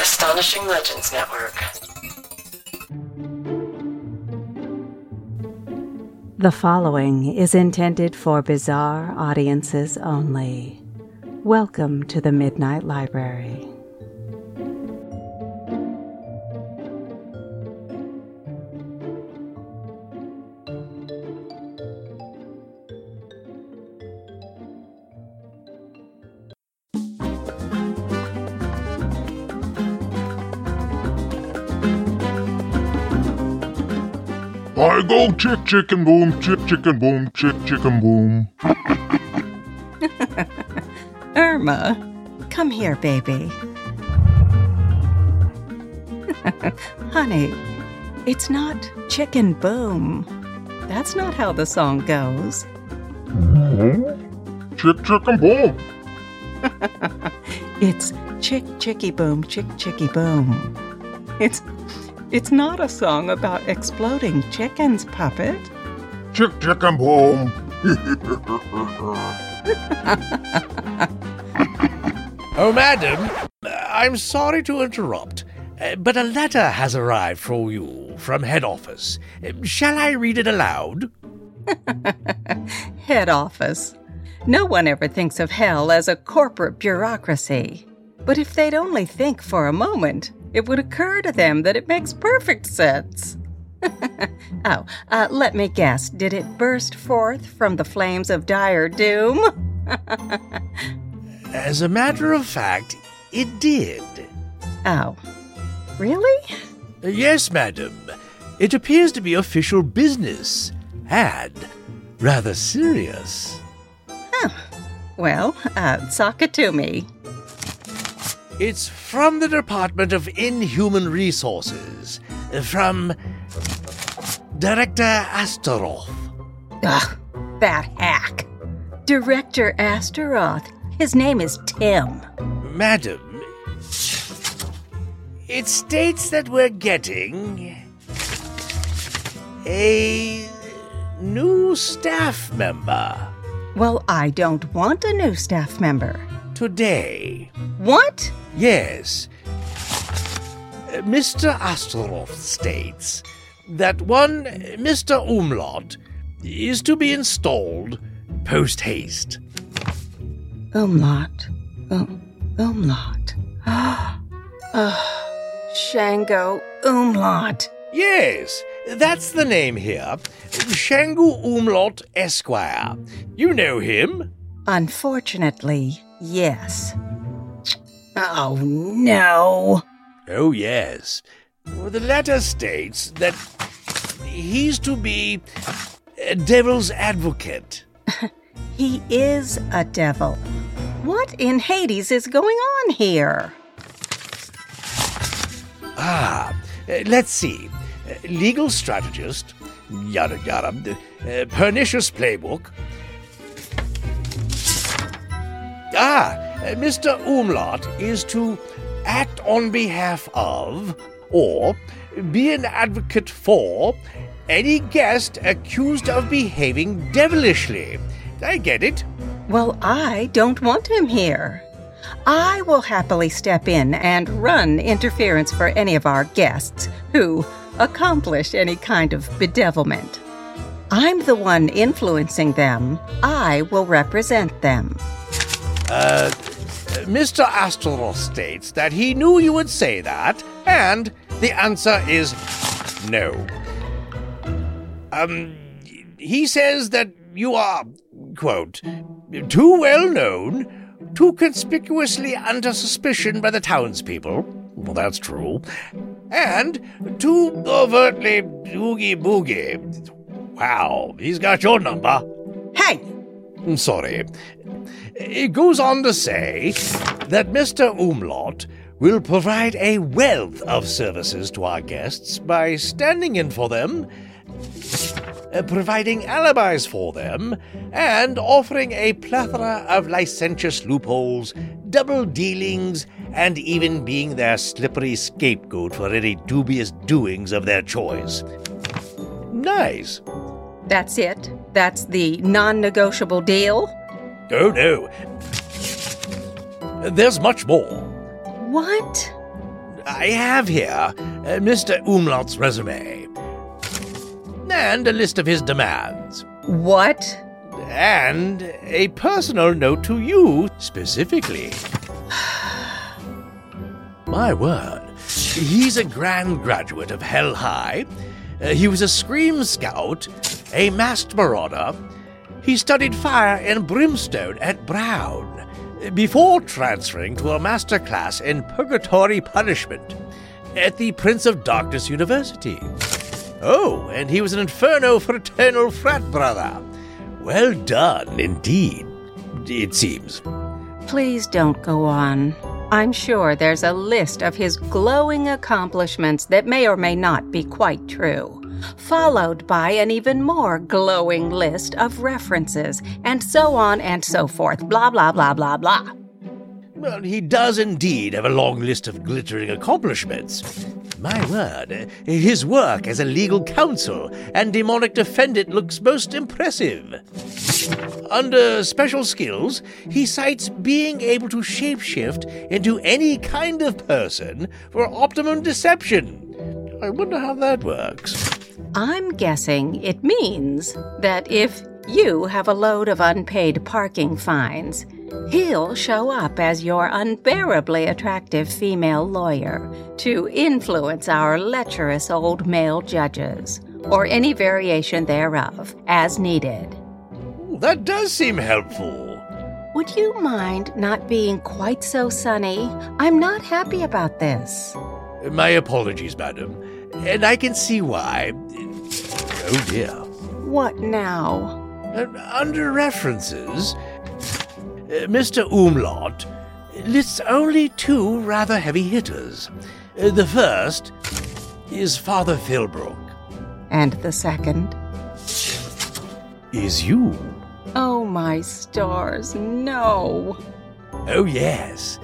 Astonishing Legends Network. The following is intended for bizarre audiences only. Welcome to the Midnight Library. I go chick chicken boom, chick chicken boom, chick chicken boom. Irma, come here, baby. Honey, it's not chicken boom. That's not how the song goes. Chick chicken boom. It's chick chicky boom, chick chicky boom. It's not a song about exploding chickens, Puppet. Chick chicken boom. Oh, madam, I'm sorry to interrupt, but a letter has arrived for you from head office. Shall I read it aloud? Head office. No one ever thinks of hell as a corporate bureaucracy. But if they'd only think for a moment, it would occur to them that it makes perfect sense. Let me guess. Did it burst forth from the flames of dire doom? As a matter of fact, it did. Oh, really? Yes, madam. It appears to be official business, and rather serious. Well, sock it to me. It's from the Department of Inhuman Resources, from Director Astaroth. Ugh, that hack. Director Astaroth. His name is Tim. Madam, it states that we're getting a new staff member. Well, I don't want a new staff member. Today. What? Yes. Mr. Astaroth states that one Mr. Umlaut is to be installed post-haste. Umlaut. Umlaut. Shango Umlaut. Yes, that's the name here. Shango Umlaut Esquire. You know him? Unfortunately, yes. Oh, no. Oh, yes. Well, the letter states that he's to be a devil's advocate. He is a devil. What in Hades is going on here? Let's see. Legal strategist, yada yada, pernicious playbook. Mr. Umlaut is to act on behalf of, or be an advocate for, any guest accused of behaving devilishly. I get it. Well, I don't want him here. I will happily step in and run interference for any of our guests who accomplish any kind of bedevilment. I'm the one influencing them. I will represent them. Mr. Astaroth states that he knew you would say that, and the answer is no. He says that you are, quote, too well known, too conspicuously under suspicion by the townspeople. Well, that's true. And too overtly boogie-boogie. Wow, he's got your number. Hey! Sorry. It goes on to say that Mr. Umlaut will provide a wealth of services to our guests by standing in for them, providing alibis for them, and offering a plethora of licentious loopholes, double dealings, and even being their slippery scapegoat for any dubious doings of their choice. Nice. That's it? That's the non-negotiable deal? Oh, no. There's much more. What? I have here Mr. Umlaut's resume, and a list of his demands. What? And a personal note to you specifically. My word, he's a grand graduate of Hell High. He was a Scream Scout, a masked marauder. He studied fire and brimstone at Brown, before transferring to a master class in Purgatory Punishment at the Prince of Darkness University. Oh, and he was an Inferno fraternal frat brother. Well done, indeed, it seems. Please don't go on. I'm sure there's a list of his glowing accomplishments that may or may not be quite true, followed by an even more glowing list of references, and so on and so forth, blah, blah, blah, blah, blah. Well, he does indeed have a long list of glittering accomplishments. My word, his work as a legal counsel and demonic defendant looks most impressive. Under special skills, he cites being able to shapeshift into any kind of person for optimum deception. I wonder how that works. I'm guessing it means that if you have a load of unpaid parking fines, he'll show up as your unbearably attractive female lawyer to influence our lecherous old male judges, or any variation thereof, as needed. That does seem helpful. Would you mind not being quite so sunny? I'm not happy about this. My apologies, madam, and I can see why. Oh dear. What now? Under references, Mr. Umlaut lists only two rather heavy hitters. The first is Father Philbrook. And the second? Is you. Oh, my stars, no. Oh, yes.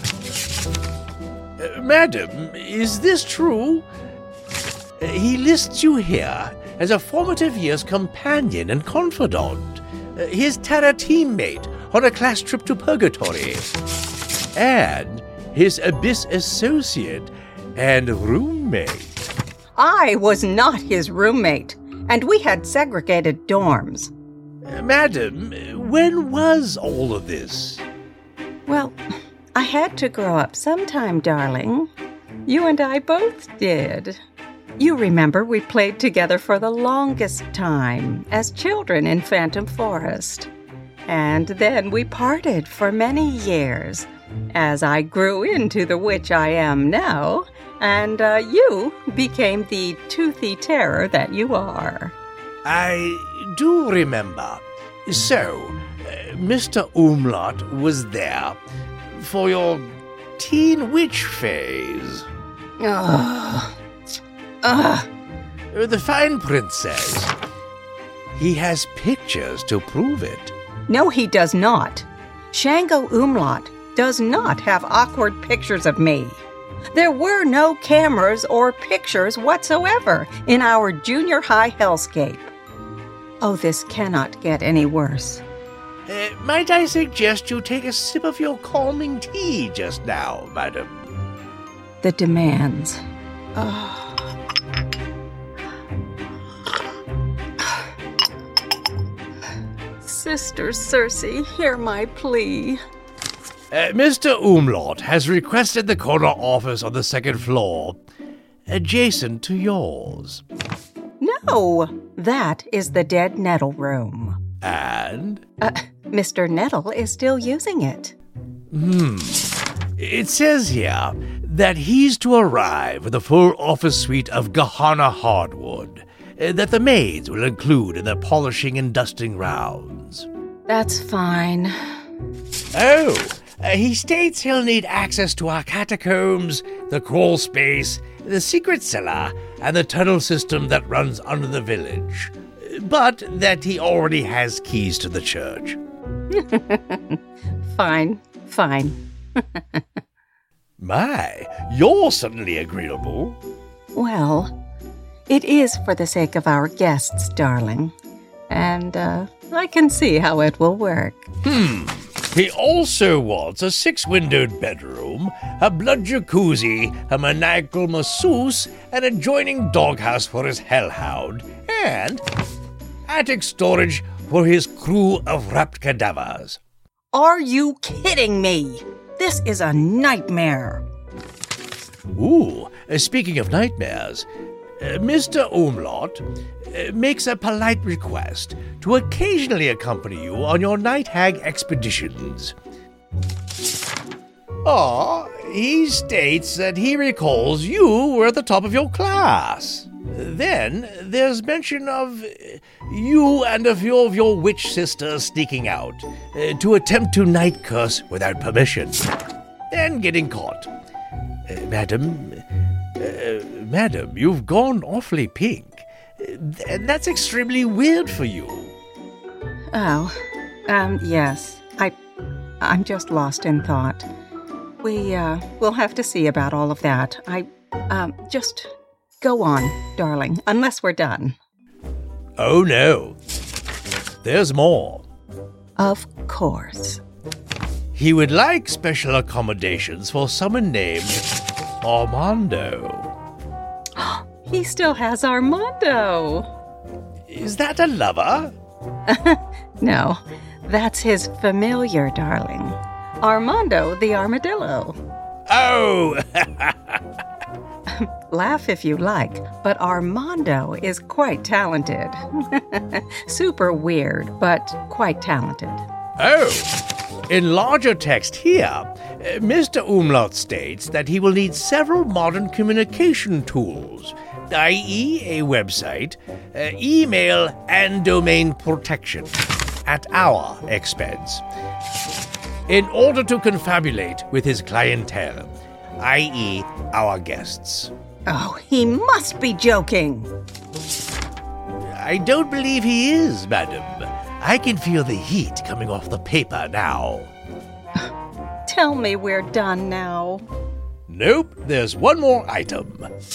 Madam, is this true? He lists you here as a formative year's companion and confidant, his Terra teammate on a class trip to Purgatory, and his Abyss associate and roommate. I was not his roommate, and we had segregated dorms. Madam, when was all of this? Well, I had to grow up sometime, darling. You and I both did. You remember we played together for the longest time as children in Phantom Forest. And then we parted for many years as I grew into the witch I am now, and you became the toothy terror that you are. I do remember. So, Mr. Umlaut was there for your teen witch phase. The fine print says he has pictures to prove it. No, he does not. Shango Umlaut does not have awkward pictures of me. There were no cameras or pictures whatsoever in our junior high hellscape. Oh, this cannot get any worse. Might I suggest you take a sip of your calming tea just now, madam? The demands. Sister Circe, hear my plea. Mr. Umlaut has requested the corner office on the second floor, adjacent to yours. No, that is the Dead Nettle room. And? Mr. Nettle is still using it. It says here that he's to arrive with a full office suite of Gahana hardwood that the maids will include in their polishing and dusting rounds. That's fine. Oh, he states he'll need access to our catacombs, the crawl space, the secret cellar, and the tunnel system that runs under the village. But that he already has keys to the church. Fine. My, you're suddenly agreeable. Well, it is for the sake of our guests, darling. And, I can see how it will work. He also wants a 6-windowed bedroom, a blood jacuzzi, a maniacal masseuse, an adjoining doghouse for his hellhound, and attic storage for his crew of wrapped cadavers. Are you kidding me? This is a nightmare. Ooh, speaking of nightmares, Mr. Umlaut makes a polite request to occasionally accompany you on your night hag expeditions. He states that he recalls you were at the top of your class. Then there's mention of you and a few of your witch sisters sneaking out to attempt to night curse without permission, and getting caught. Madam, you've gone awfully pink. And that's extremely weird for you. Oh, yes. I'm just lost in thought. We'll have to see about all of that. Just go on, darling, unless we're done. Oh, no. There's more. Of course. He would like special accommodations for someone named Armando. He still has Armando. Is that a lover? No, that's his familiar, darling. Armando the armadillo. Oh! Laugh if you like, but Armando is quite talented. Super weird, but quite talented. Oh! In larger text here, Mr. Umlaut states that he will need several modern communication tools, i.e. a website, email, and domain protection, at our expense, in order to confabulate with his clientele, i.e. our guests. Oh, he must be joking. I don't believe he is, madam. I can feel the heat coming off the paper now. Tell me we're done now. Nope, there's one more item.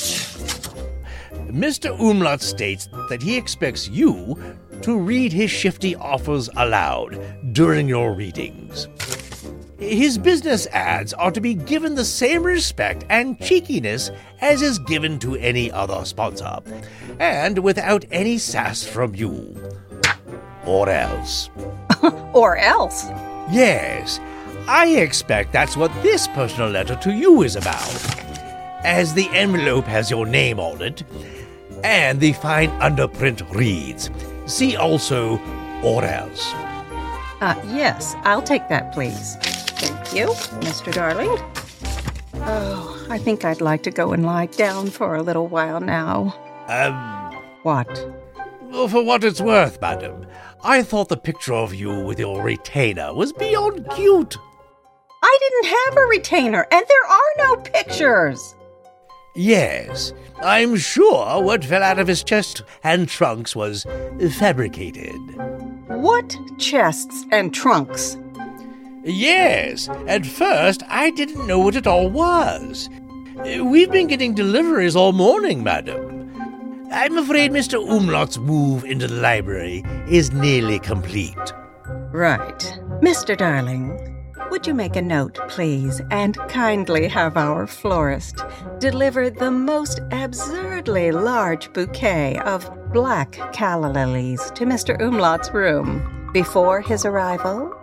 Mr. Umlaut states that he expects you to read his shifty offers aloud during your readings. His business ads are to be given the same respect and cheekiness as is given to any other sponsor, and without any sass from you. Or else. Or else? Yes, I expect that's what this personal letter to you is about, as the envelope has your name on it, and the fine underprint reads, see also, or else. Yes, I'll take that, please. Thank you, Mr. Darling. Oh, I think I'd like to go and lie down for a little while now. What? Well, for what it's worth, madam, I thought the picture of you with your retainer was beyond cute. I didn't have a retainer, and there are no pictures. Yes, I'm sure what fell out of his chest and trunks was fabricated. What chests and trunks? Yes, at first I didn't know what it all was. We've been getting deliveries all morning, madam. I'm afraid Mr. Umlaut's move into the library is nearly complete. Right. Mr. Darling, would you make a note, please, and kindly have our florist deliver the most absurdly large bouquet of black calla lilies to Mr. Umlaut's room before his arrival?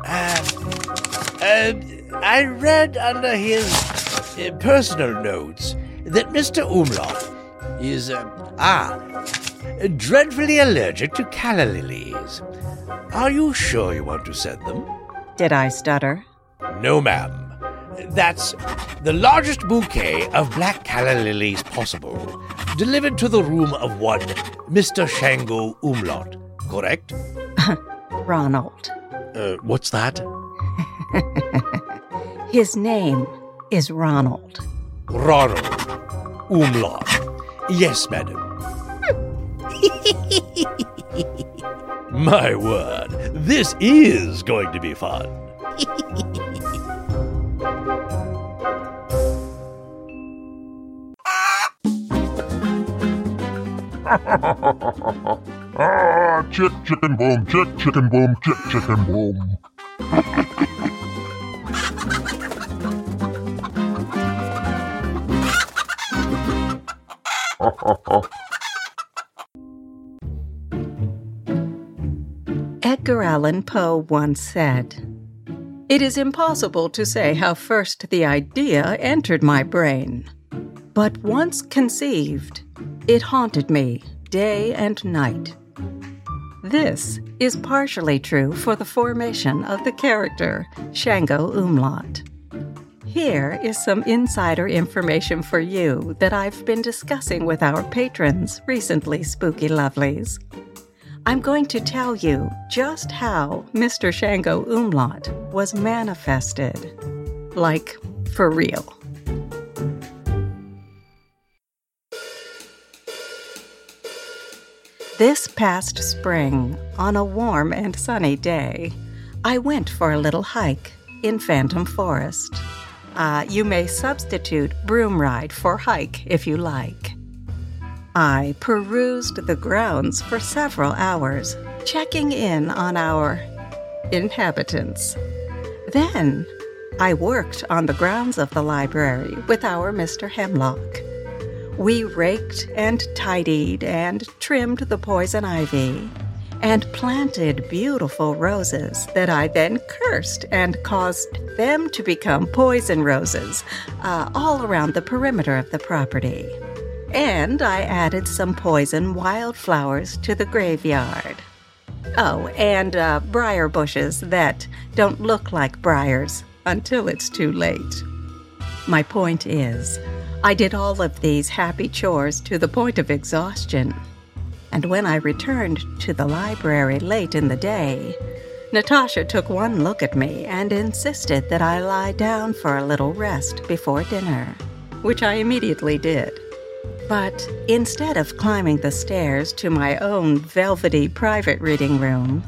I read under his personal notes that Mr. Umlaut is, dreadfully allergic to calla lilies. Are you sure you want to send them? Did I stutter? No, ma'am. That's the largest bouquet of black calla lilies possible, delivered to the room of one Mr. Shango Umlaut, correct? Ronald. What's that? His name is Ronald. Ronald Umlaut. Yes, madam. My word, this is going to be fun. Chick, chicken boom, chick, chicken boom, chick, chicken boom. Edgar Allan Poe once said, "It is impossible to say how first the idea entered my brain, but once conceived, it haunted me day and night." This is partially true for the formation of the character Shango Umlaut. Here is some insider information for you that I've been discussing with our patrons recently, Spooky Lovelies. I'm going to tell you just how Mr. Shango Umlaut was manifested. Like, for real. This past spring, on a warm and sunny day, I went for a little hike in Phantom Forest. You may substitute broom ride for hike if you like. I perused the grounds for several hours, checking in on our inhabitants. Then, I worked on the grounds of the library with our Mr. Hemlock. We raked and tidied and trimmed the poison ivy and planted beautiful roses that I then cursed and caused them to become poison roses all around the perimeter of the property. And I added some poison wildflowers to the graveyard. Oh, and briar bushes that don't look like briars until it's too late. My point is, I did all of these happy chores to the point of exhaustion. And when I returned to the library late in the day, Natasha took one look at me and insisted that I lie down for a little rest before dinner, which I immediately did. But instead of climbing the stairs to my own velvety private reading room,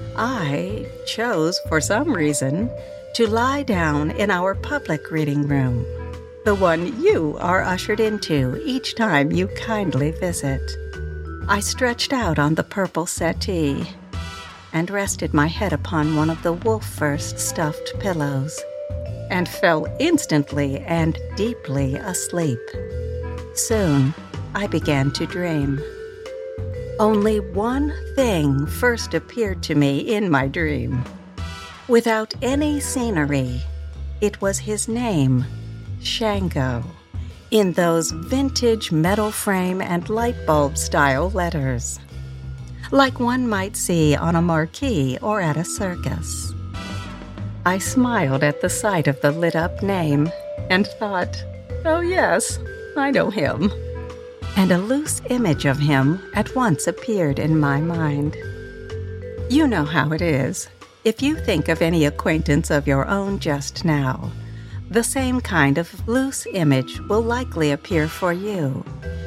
I chose, for some reason, to lie down in our public reading room, the one you are ushered into each time you kindly visit. I stretched out on the purple settee and rested my head upon one of the wolf-first stuffed pillows and fell instantly and deeply asleep. Soon, I began to dream. Only one thing first appeared to me in my dream. Without any scenery, it was his name, Shango, in those vintage metal frame and light bulb style letters, like one might see on a marquee or at a circus. I smiled at the sight of the lit-up name and thought, oh yes, I know him. And a loose image of him at once appeared in my mind. You know how it is. If you think of any acquaintance of your own just now, the same kind of loose image will likely appear for you.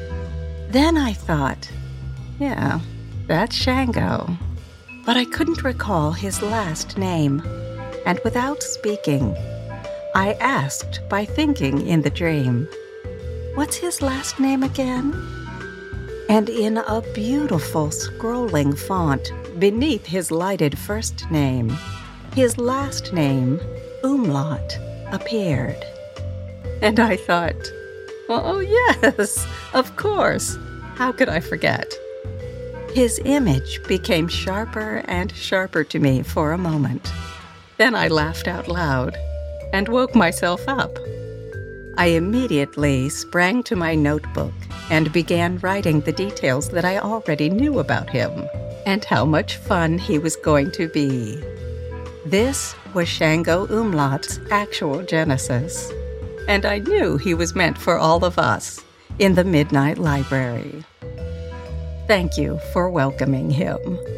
Then I thought, yeah, that's Shango. But I couldn't recall his last name, and without speaking, I asked by thinking in the dream, what's his last name again? And in a beautiful scrolling font beneath his lighted first name, his last name, Umlaut, appeared. And I thought, oh yes, of course. How could I forget? His image became sharper and sharper to me for a moment. Then I laughed out loud and woke myself up. I immediately sprang to my notebook and began writing the details that I already knew about him and how much fun he was going to be. This was Shango Umlaut's actual genesis, and I knew he was meant for all of us in the Midnight Library. Thank you for welcoming him.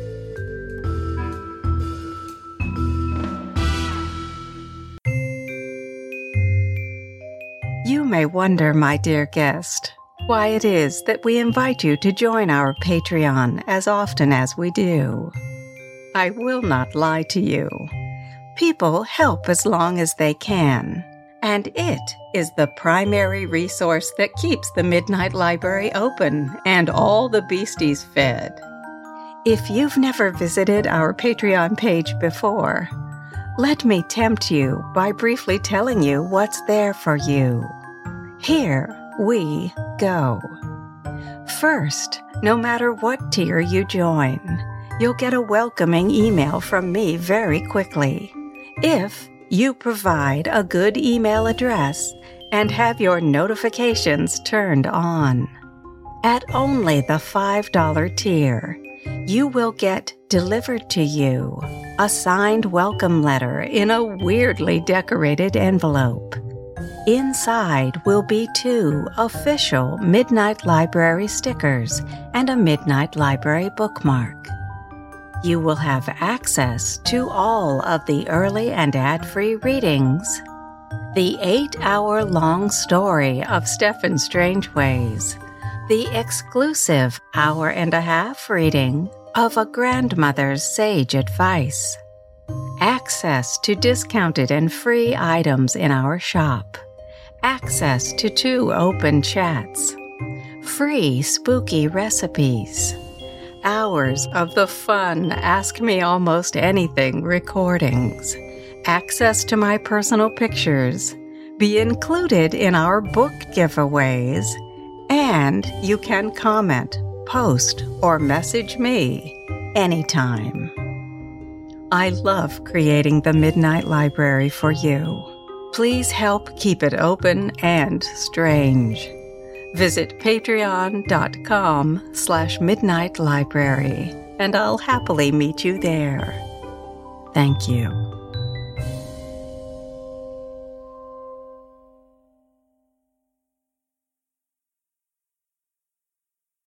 You may wonder, my dear guest, why it is that we invite you to join our Patreon as often as we do. I will not lie to you. People help as long as they can, and it is the primary resource that keeps the Midnight Library open and all the beasties fed. If you've never visited our Patreon page before, let me tempt you by briefly telling you what's there for you. Here we go. First, no matter what tier you join, you'll get a welcoming email from me very quickly. If you provide a good email address and have your notifications turned on. At only the $5 tier, you will get delivered to you a signed welcome letter in a weirdly decorated envelope. Inside will be 2 official Midnight Library stickers and a Midnight Library bookmark. You will have access to all of the early and ad-free readings, the 8-hour-long story of Stephen Strangeways, the exclusive hour-and-a-half reading of A Grandmother's Sage Advice, access to discounted and free items in our shop, access to 2 open chats, free spooky recipes, hours of the fun Ask Me Almost Anything recordings, access to my personal pictures, be included in our book giveaways, and you can comment, post, or message me anytime. I love creating the Midnight Library for you. Please help keep it open and strange. Visit patreon.com/midnightlibrary, and I'll happily meet you there. Thank you.